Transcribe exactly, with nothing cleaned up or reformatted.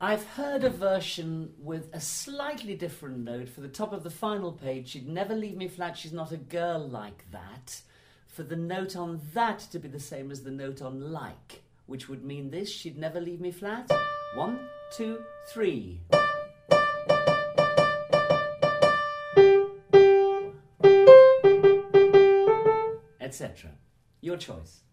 I've heard a version with a slightly different note. For the top of the final page, she'd never leave me flat, she's not a girl like that. For the note on that to be the same as the note on like, which would mean this, she'd never leave me flat. One, two, three. et cetera. Your choice.